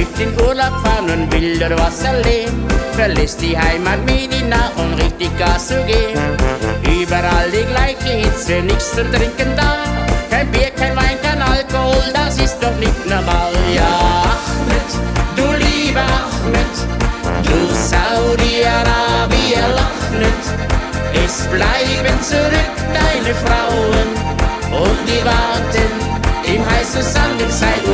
möchte in Urlaub fahren und will dort was erleben, verlässt die Heimat Medina, um richtig Gas zu geben. Überall die gleiche Hitze, nichts zum Trinken da. Kein Bier, kein Wein, kein Alkohol, das ist doch nicht normal. Ja, Ahmed, du lieber Ahmed, du Saudi-Arabier, lach nicht. Es bleiben zurück deine Frauen und die warten im heißen Sand in Zeit.